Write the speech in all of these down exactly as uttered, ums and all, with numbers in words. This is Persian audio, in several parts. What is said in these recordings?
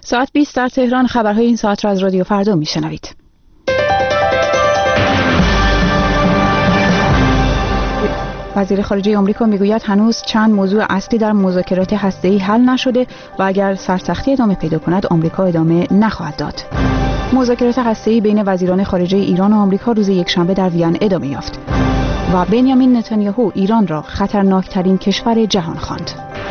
ساعت بیست در تهران. خبرهای این ساعت را از رادیو فردا میشنوید. وزیر خارجه آمریکا میگوید هنوز چند موضوع اصلی در مذاکرات هسته‌ای حل نشده و اگر سرسختی ادامه پیدا کند آمریکا ادامه نخواهد داد. مذاکرات هسته‌ای بین وزیران خارجه ایران و آمریکا روز یکشنبه در وین ادامه یافت و بنیامین نتانیاهو ایران را خطرناکترین کشور جهان خواند.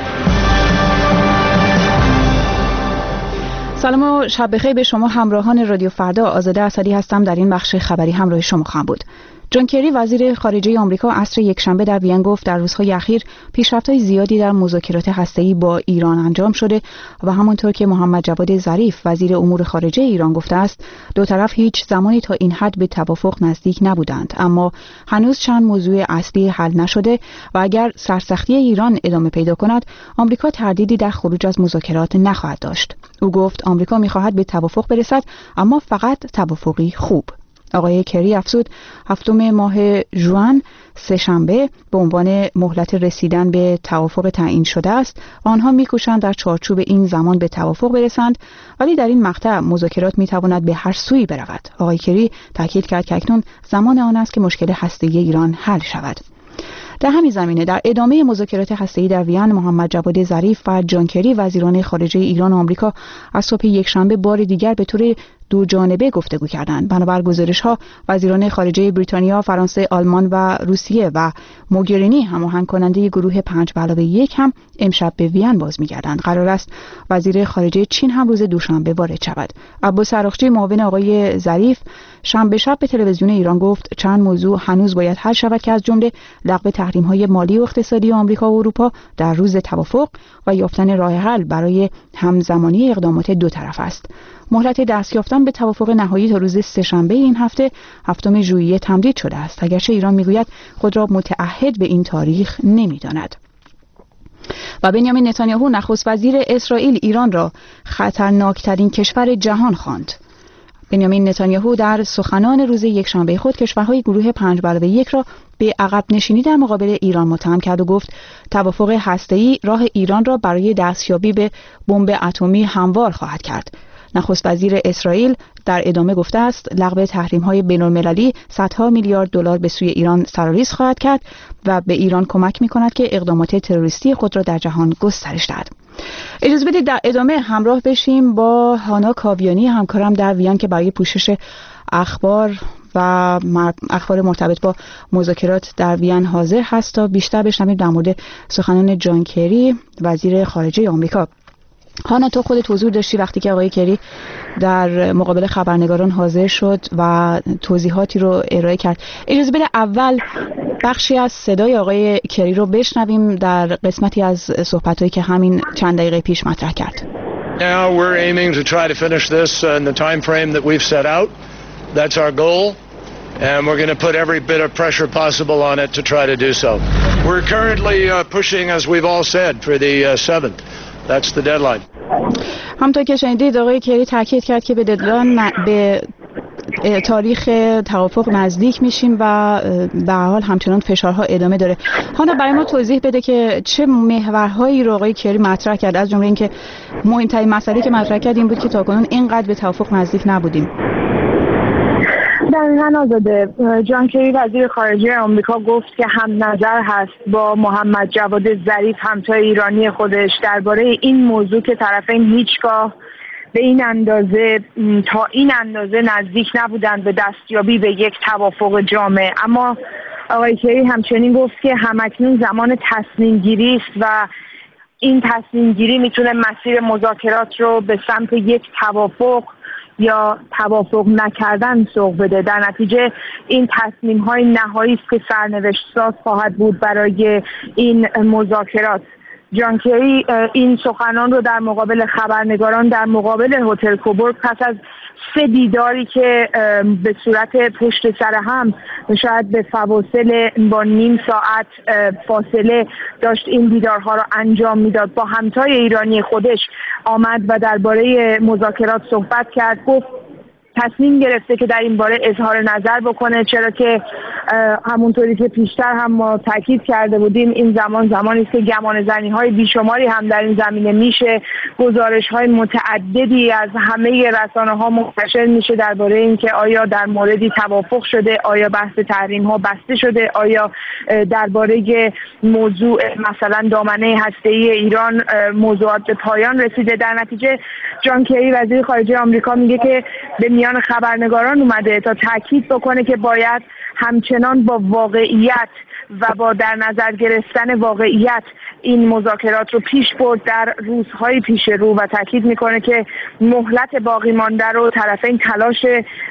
سلام و شب بخیر به شما همراهان رادیو فردا. آزاده اسدی هستم. در این بخش خبری همراه شما خواهم بود. جان کری وزیر خارجه آمریکا عصر یکشنبه در وین گفت در روزهای اخیر پیشرفت‌های زیادی در مذاکرات هسته‌ای با ایران انجام شده و همانطور که محمد جواد ظریف وزیر امور خارجه ایران گفته است دو طرف هیچ زمانی تا این حد به توافق نزدیک نبودند، اما هنوز چند موضوع اصلی حل نشده و اگر سرسختی ایران ادامه پیدا کند آمریکا تردیدی در خروج از مذاکرات نخواهد داشت. او گفت آمریکا می‌خواهد به توافق برسد، اما فقط توافقی خوب. آقای کری افزود هفتم ماه ژوئن سه‌شنبه به عنوان مهلت رسیدن به توافق تعیین شده است. آنها می‌کوشند در چارچوب این زمان به توافق برسند، ولی در این مقطع مذاکرات می‌تواند به هر سویی برود. آقای کری تاکید کرد که اکنون زمان آن است که مشکل هسته‌ای ایران حل شود. در همین زمینه در ادامه مذاکرات هسته‌ای در وین محمد جواد ظریف و جان کری وزیران خارجه ایران و آمریکا از صبح یکشنبه بار دیگر به طور دو جانبه گفتگو کردند. بنابر گزارش‌ها وزیران خارجه بریتانیا، فرانسه، آلمان و روسیه و موگرینی هماهنگ کننده گروه پنج به علاوه یک هم امشب به وین باز می‌گردند. قرار است وزیر خارجه چین هم روز دوشنبه وارد شود. عباس عراقچی معاون آقای ظریف شنبه شب به تلویزیون ایران گفت چند موضوع هنوز باید حل شود که از جمله لغو تحریم‌های مالی و اقتصادی آمریکا و اروپا در روز توافق و یافتن راه حل برای همزمانی اقدامات دو طرف است. مهلت دست یافتن به توافق نهایی تا روز سه‌شنبه این هفته هفتم ژوئیه تمدید شده است، اگرچه ایران میگوید خود را متعهد به این تاریخ نمی‌داند. و بنیامین نتانیاهو نخست وزیر اسرائیل ایران را خطرناکترین کشور جهان خواند. بنیامین نتانیاهو در سخنان روز یکشنبه خود کشورهای گروه پنج به علاوه یک را به عقب نشینی در مقابل ایران متهم کرد و گفت توافق هسته‌ای راه ایران را برای دستیابی به بمب اتمی هموار خواهد کرد. نخست وزیر اسرائیل در ادامه گفته است لغو تحریم‌های بین‌المللی صدها میلیارد دلار به سوی ایران سرآریز خواهد کرد و به ایران کمک می‌کند که اقدامات تروریستی خود را در جهان گسترش دهد. اجازه بدید در ادامه همراه بشیم با هانا کاویانی همکارم در وین که برای پوشش اخبار و اخبار مرتبط با مذاکرات در وین حاضر هست تا بیشتر بشنویم در مورد سخنان جان کری وزیر خارجه آمریکا. هانا تو خودت حضور داشتی وقتی که آقای کری در مقابل خبرنگاران حاضر شد و توضیحاتی رو ارائه کرد. اجازه بده اول بخشی از صدای آقای کری رو بشنویم در قسمتی از صحبتایی که همین چند دقیقه پیش مطرح کرد. Now we're aiming to try to finish this in the time frame that we've set out. That's our goal. And we're going to put every bit of pressure possible on it to try to do so. We're currently uh, pushing, as we've all said, for the uh, seventh. That's the deadline. همونطور که شنیدید آقای کری تاکید کرد که به ددلاین به تاریخ توافق نزدیک میشیم و به هر حال همچنان فشارها ادامه داره. حالا برای ما توضیح بده که چه محورهایی رو آقای کری مطرح کرد، از جمله اینکه مهمترین مسئله که مطرح کرد این بود که تاکنون اینقدر به توافق نزدیک نبودیم. دقیقاً آزاده. جان کری وزیر خارجه آمریکا گفت که هم نظر هست با محمد جواد ظریف همتای ایرانی خودش درباره این موضوع که طرفین هیچگاه به این اندازه تا این اندازه نزدیک نبودند به دستیابی به یک توافق جامع. اما آقای کری همچنین گفت که همکنون زمان تصمیم گیری است و این تصمیم گیری میتونه مسیر مذاکرات رو به سمت یک توافق یا توافق نکردن سوق بده. در نتیجه این تصمیم های نهایی است که سرنوشت ساز خواهد بود برای این مذاکرات. جان کری این سخنان رو در مقابل خبرنگاران در مقابل هتل کوبورگ پس از سه دیداری که به صورت پشت سر هم شاید به فواصل با نیم ساعت فاصله داشت این دیدارها را انجام میداد با همتای ایرانی خودش آمد و درباره مذاکرات صحبت کرد. گفت تصمیم گرفته که در این باره اظهار نظر بکنه، چرا که همونطوری که پیشتر هم ما تاکید کرده بودیم این زمان زمانی است که گمان زنی های بیشماری هم در این زمینه میشه. گزارش های متعددی از همه رسانه ها منتشر میشه درباره اینکه آیا در موردی توافق شده، آیا بحث تحریم ها بسته شده، آیا درباره موضوع مثلا دامنه هسته‌ای ایران موضوعات به پایان رسیده. در نتیجه جان کری وزیر خارجه آمریکا میگه که به میان خبرنگاران اومده تا تاکید بکنه که باید همچنان با واقعیت و با در نظر گرفتن واقعیت این مذاکرات رو پیش برد در روزهای پیش رو و تاکید میکنه که مهلت باقی مانده رو طرفین تلاش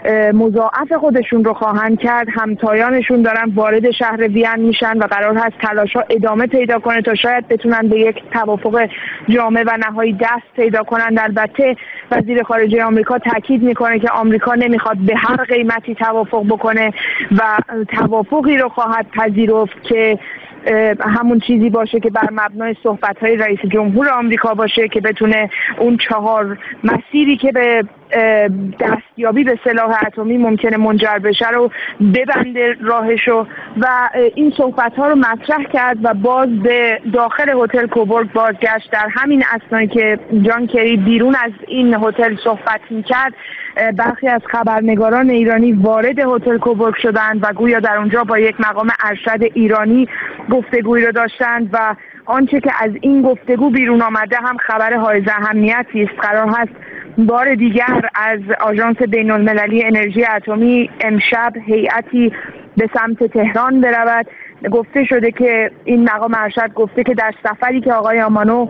مضاعف خودشون رو خواهند کرد. همتایانشون دارن وارد شهر وین میشن و قرار هست تلاش‌ها ادامه پیدا کنه تا شاید بتونن به یک توافق جامع و نهایی دست پیدا کنند. البته وزیر خارجه آمریکا تاکید میکنه که آمریکا نمیخواد به هر قیمتی توافق بکنه و توافقی رو خواهد پذیرفت که همون چیزی باشه که بر مبنای صحبت‌های رئیس جمهور آمریکا باشه که بتونه اون چهار مسیری که به دستیابی به سلاح اتمی ممکنه منجر بشه رو ببنده راهشو و این صحبت‌ها رو مطرح کرد و باز به داخل هتل کوبورگ بازگشت. در همین اثنایی که جان کری بیرون از این هتل صحبت می‌کرد برخی از خبرنگاران ایرانی وارد هتل کوبورگ شدند و گویا در اونجا با یک مقام ارشد ایرانی گفتگویی رو داشتند و آنچه که از این گفتگو بیرون آمده هم خبر حائز اهمیتی است. قرار هست بار دیگر از آژانس بین‌المللی انرژی اتمی امشب هیئتی به سمت تهران برود. گفته شده که این مقام ارشد گفته که در سفری که آقای آمانو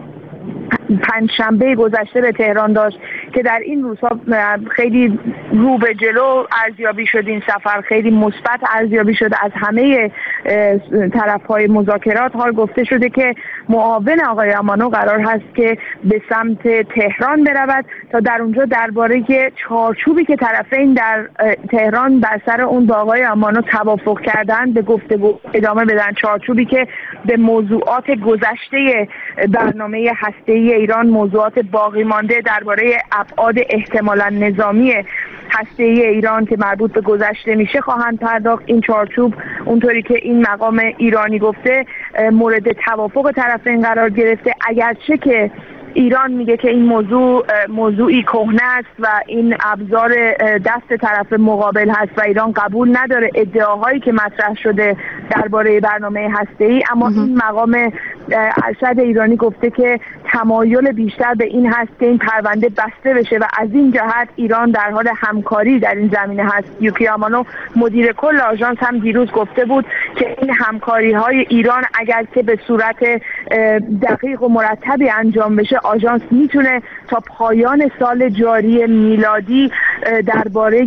پنجشنبه گذشته به تهران داشت که در این روزها خیلی رو به جلو ارزیابی شد، این سفر خیلی مثبت ارزیابی شده از همه طرف‌های مذاکرات. حال گفته شده که معاون آقای آمانو قرار هست که به سمت تهران برود تا در اونجا درباره چارچوبی که طرفین در تهران بر سر اون با آقای آمانو توافق کردن به گفتگو ادامه بدن، چارچوبی که به موضوعات گذشته برنامه هسته‌ای ایران، موضوعات باقی مانده درباره ابعاد احتمالاً نظامی هسته‌ای ایران که مربوط به گذشته میشه خواهند پرداخت. این چارچوب اونطوری که این مقام ایرانی گفته مورد توافق طرفین قرار گرفته، اگرچه که ایران میگه که این موضوع موضوعی کهنه است و این ابزار دست طرف مقابل هست و ایران قبول نداره ادعاهایی که مطرح شده درباره برنامه هسته‌ای، اما این مقام ارشد ایرانی گفته که تمایل بیشتر به این هست که این پرونده بسته بشه و از این جهت ایران در حال همکاری در این زمینه هست. یوکی آمانو مدیر کل آژانس هم دیروز گفته بود که این همکاری‌های ایران اگر که به صورت دقیق و مرتبی انجام بشه آژانس میتونه تا پایان سال جاری میلادی درباره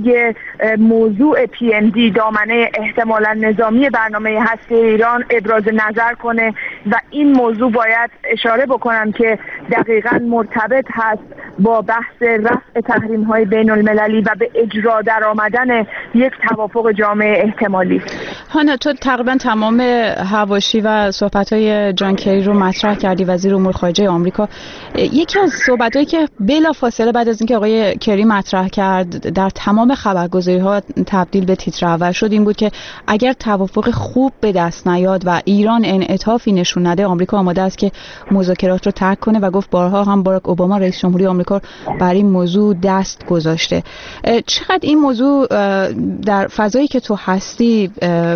موضوع پی ام دی دامنه احتمالاً نظامی برنامه هسته ایران ابراز نظر کنه و این موضوع باید اشاره بکنم که دقیقاً مرتبط هست با بحث رفع تحریم‌های بین‌المللی و به اجرا در آمدن یک توافق جامع احتمالی. هانا، تو تقریبا تمام حواشی و صحبت‌های جان کری رو مطرح کردی، وزیر امور خارجه آمریکا. یکی از صحبت‌هایی که بلافاصله بعد از اینکه آقای کری مطرح کرد در تمام خبرگزاری‌ها تبدیل به تیتر اول شد این بود که اگر توافق خوب به دست نیاد و ایران انعطافی نشون نده آمریکا آماده است که مذاکرات رو ترک کنه و گفت بارها هم باراک اوباما رئیس جمهوری آمریکا بر این موضوع دست گذاشته. چقدر این موضوع در فضایی که تو هستی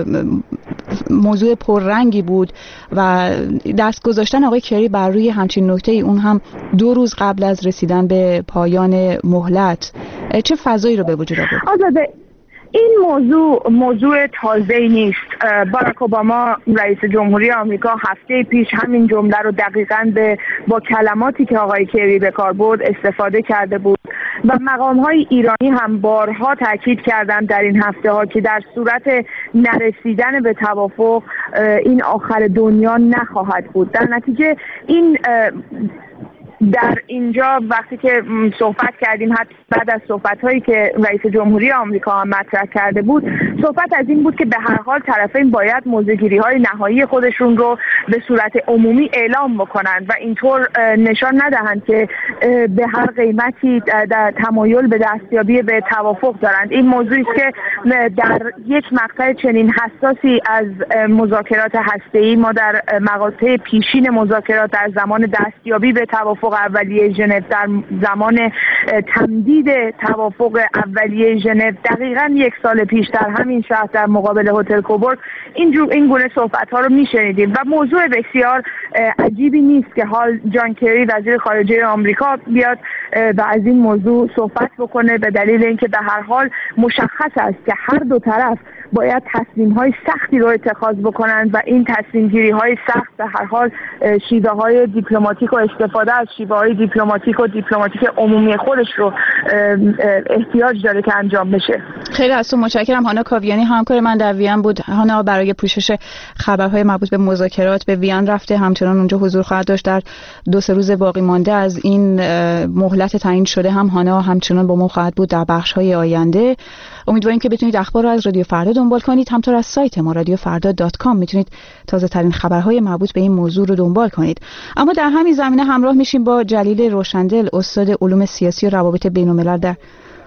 موضوع پررنگی بود و دست گذاشتن آقای کری بر روی همچین نکته ای اون هم دو روز قبل از رسیدن به پایان مهلت چه فضایی رو به وجود آورد؟ آزاده، این موضوع موضوع تازه‌ای نیست. باراک اوباما رئیس جمهوری آمریکا هفته پیش همین جمله رو دقیقاً به با کلماتی که آقای کری به کار برد استفاده کرده بود و مقام‌های ایرانی هم بارها تاکید کردند در این هفته‌ها که در صورت نرسیدن به توافق این آخر دنیا نخواهد بود. در نتیجه این در اینجا وقتی که صحبت کردیم، حتی بعد از صحبت‌هایی که رئیس جمهوری آمریکا هم مطرح کرده بود، صحبت از این بود که به هر حال طرفین باید موضع‌گیری‌های نهایی خودشون رو به صورت عمومی اعلام بکنند و اینطور نشان ندهند که به هر قیمتی در تمایل به دستیابی به توافق دارند. این موضوعی است که در یک مقطع چنین حساسی از مذاکرات هسته‌ای ما در مقاطع پیشین مذاکرات در زمان دستیابی به توافق اولیه ژنو، در زمان تمدید توافق اولیه ژنو دقیقاً یک سال پیش در همین شهر در مقابل هتل کوبورگ این این گونه صحبت‌ها رو می‌شنیدیم و موضوع بسیار عجیبی نیست که حال جان کری وزیر خارجه آمریکا بیاد و از این موضوع صحبت بکنه، به دلیل اینکه به هر حال مشخص است که هر دو طرف باید تصمیم‌های سختی رو اتخاذ بکنند و این تصمیم‌گیری‌های سخت به هر حال شیوه‌های دیپلماتیک و استفاده از شیوه‌های دیپلماتیک و دیپلماتیک عمومی خودش رو احتیاج داره که انجام بشه. خیلی از تو متشکرم. هانا کاویانی همکار من در وین بود. هانا برای پوشش خبرهای مربوط به مذاکرات به وین رفته، همچنان اونجا حضور خواهد داشت. در دو سه روز باقی مانده از این مهلت تعیین شده هم هانا همچنان با ما خواهد بود در بخش‌های آینده. امیدواریم که بتونید اخبار رو از رادیو فردا دنبال کنید. همطور از سایت ما رادیو فردا دات کام میتونید تازه ترین خبرهای مربوط به این موضوع رو دنبال کنید. اما در همین زمینه همراه میشیم با جلیل روشندل، استاد علوم سیاسی و روابط بین‌الملل در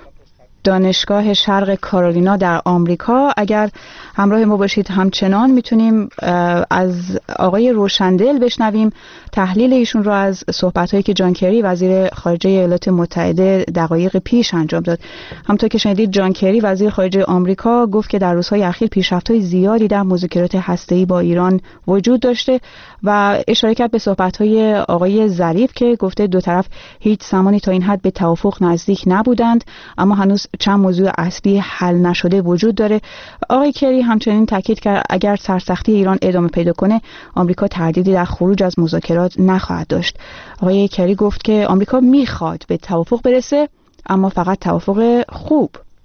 دانشگاه شرق کارولینا در آمریکا. اگر همراه ما باشید همچنان میتونیم از آقای روشندل بشنویم تحلیل ایشون رو از صحبت‌هایی که جان کری وزیر خارجه ایالات متحده دقایق پیش انجام داد. همونطور که شنیدید جان کری وزیر خارجه آمریکا گفت که در روزهای اخیر پیشرفت‌های زیادی در مذاکرات هسته‌ای با ایران وجود داشته و اشاره کرد به صحبت‌های آقای ظریف که گفته دو طرف هیچ زمانی تا این حد به توافق نزدیک نبودند، اما هنوز چند موضوع اصلی حل نشده وجود داره. آقای کری همچنین تاکید کرد اگر سرسختی ایران ادامه پیدا کنه آمریکا تردیدی در خروج از مذاکرات نخواهد داشت. آقای کری گفت که آمریکا میخواد به توافق برسه، اما فقط توافق خوب.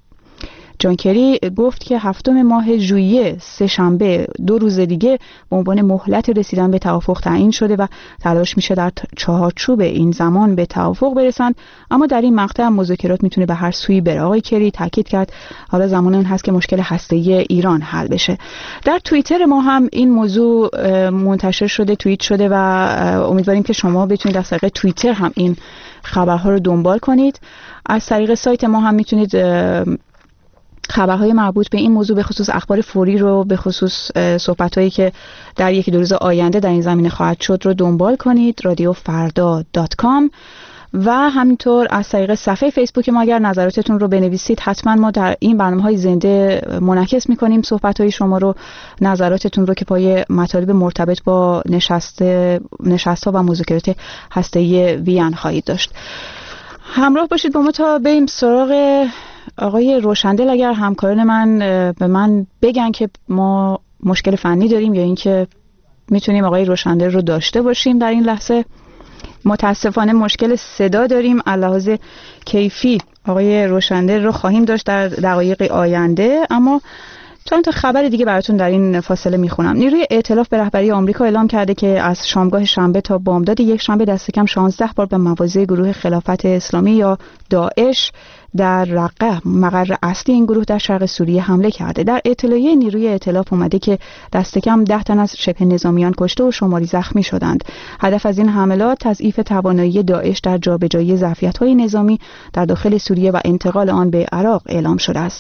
جان کری گفت که هفتم ماه ژوئیه سه شنبه دو روز دیگه به عنوان مهلت رسیدن به توافق تعیین شده و تلاش میشه در چهارچوب این زمان به توافق برسند، اما در این مقطع مذاکرات میتونه به هر سوی بره. آقای کری تاکید کرد حالا زمان این هست که مشکل هسته‌ای ایران حل بشه. در توییتر ما هم این موضوع منتشر شده، توییت شده و امیدواریم که شما بتونید از طریق توییتر هم این خبرها رو دنبال کنید. از طریق سایت ما هم میتونید خبرهای مربوط به این موضوع به خصوص اخبار فوری رو به خصوص صحبت‌هایی که در یکی دو روز آینده در این زمینه خواهد شد رو دنبال کنید. رادیو فردا دات کام و همینطور از طریق صفحه فیسبوک ما اگر نظراتتون رو بنویسید حتما ما در این برنامه‌های زنده منعکس می‌کنیم صحبت‌های شما رو، نظراتتون رو که پای مطالب مرتبط با نشست نشست‌ها و مذاکرات هسته‌ای وین خواهید داشت. همراه باشید با ما تا بریم سراغ آقای روشندل. اگر همکاران من به من بگن که ما مشکل فنی داریم یا اینکه میتونیم آقای روشندل رو داشته باشیم در این لحظه. متاسفانه مشکل صدا داریم. لحاظ کیفی آقای روشندل رو خواهیم داشت در دقایق آینده، اما چند تا خبر دیگه براتون در این فاصله میخونم. نیروی ائتلاف به رهبری آمریکا اعلام کرده که از شامگاه شنبه تا بامداد یک شنبه دست کم شانزده بار به مواضع گروه خلافت اسلامی یا داعش در رقه مقر اصلی این گروه در شرق سوریه حمله کرده. در اطلاعیه نیروی ائتلاف اومده که دست کم ده تن از شبه نظامیان کشته و شماری زخمی شدند. هدف از این حملات تضعیف توانایی داعش در جابجایی ظرفیت‌های نظامی در داخل سوریه و انتقال آن به عراق اعلام شده است.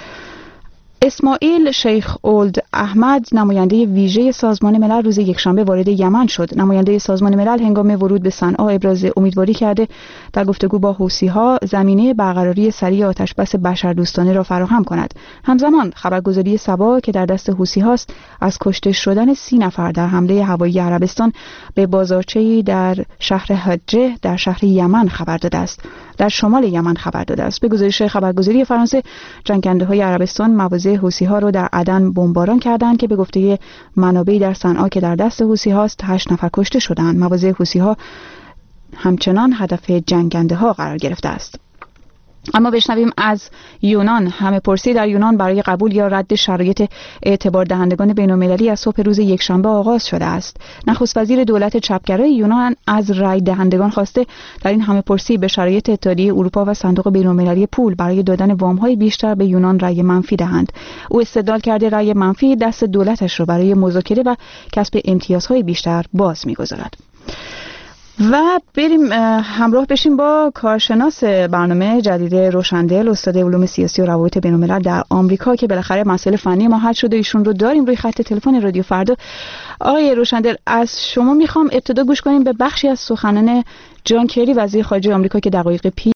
اسماعیل شیخ اولد احمد نماینده ویژه سازمان ملل روز یکشنبه وارد یمن شد. نماینده سازمان ملل هنگام ورود به صنعا ابراز امیدواری کرده در گفتگو با حوثی‌ها زمینه برقراری سریع آتشبس بشردوستانه را فراهم کند. همزمان خبرگزاری سبا که در دست حوثی‌هاست از کشته شدن سی نفر در حمله هوایی عربستان به بازارچه‌ای در شهر حجه در شهر یمن خبر داده است. در شمال یمن خبر داده است. به گزارش خبرگزاری فرانسه جنگنده‌های عربستان مواضع حوثی‌ها را در عدن بمباران کردند که به گفته منابعی در صنعا که در دست حوثی‌هاست هشت نفر کشته شدند. مواضع حوثی‌ها همچنان هدف جنگنده‌ها قرار گرفته است. اما بشنویم از یونان. همه پرسی در یونان برای قبول یا رد شرایط اعتبار دهندگان بین‌المللی از صبح روز یکشنبه آغاز شده است. نخست وزیر دولت چپگرای یونان از رای دهندگان خواسته در این همه پرسی به شرایط اتحادیه اروپا و صندوق بین‌المللی پول برای دادن وام‌های بیشتر به یونان رای منفی دهند. او استدلال کرده رای منفی دست دولتش را برای مذاکره و کسب امتیازهای بیشتر باز می‌گذارد. و بریم همراه بشیم با کارشناس برنامه جدید روشندل، استاد علوم سیاسی و روابط بین‌الملل در آمریکا که بالاخره مسئله فنی ما حل شده. ایشون رو داریم روی خط تلفن رادیو فردا. آقای روشندل، از شما میخوام ابتدا گوش کنیم به بخشی از سخنان جان کری وزیر خارجه آمریکا که دقایق پیش